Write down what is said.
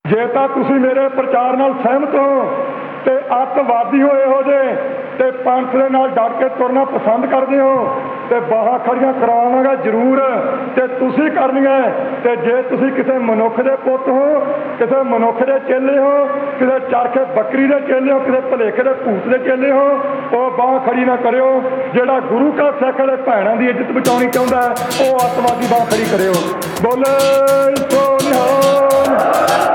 ਜੇ ਤਾਂ ਤੁਸੀਂ ਮੇਰੇ ਪ੍ਰਚਾਰ ਨਾਲ ਸਹਿਮਤ ਹੋ ਤੇ ਅੱਤਵਾਦੀ ਹੋਏ ਹੋ ਜੇ ਤੇ ਪੰਥ ਦੇ ਨਾਲ ਡਟ ਕੇ ਤੁਰਨਾ ਪਸੰਦ ਕਰਦੇ ਹੋ ਤੇ ਬਾਹਾਂ ਖੜੀਆਂ ਕਰਾਵਾਂਗਾ ਜ਼ਰੂਰ ਤੇ ਤੁਸੀਂ ਕਰਨੀਆਂ। ਤੇ ਜੇ ਤੁਸੀਂ ਕਿਸੇ ਮਨੁੱਖ ਦੇ ਪੁੱਤ ਹੋ, ਕਿਸੇ ਮਨੁੱਖ ਦੇ ਚੇਲੇ ਹੋ, ਕਿਸੇ ਚਰਖੇ ਬੱਕਰੀ ਦੇ ਚੇਲੇ ਹੋ, ਕਿਸੇ ਭਲੇਖੇ ਦੇ ਭੂਤ ਦੇ ਚੇਲੇ ਹੋ, ਉਹ ਬਾਂਹ ਖੜੀ ਨਾ ਕਰਿਓ। ਜਿਹੜਾ ਗੁਰੂ ਕਾ ਸਿੱਖ ਵਾਲੇ ਭੈਣਾਂ ਦੀ ਇੱਜ਼ਤ ਬਚਾਉਣੀ ਚਾਹੁੰਦਾ ਉਹ ਅੱਤਵਾਦੀ ਬਾਂਹ ਖੜੀ ਕਰਿਓ। ਬੋਲੇ ਸੋ ਨਿਹਾਲ।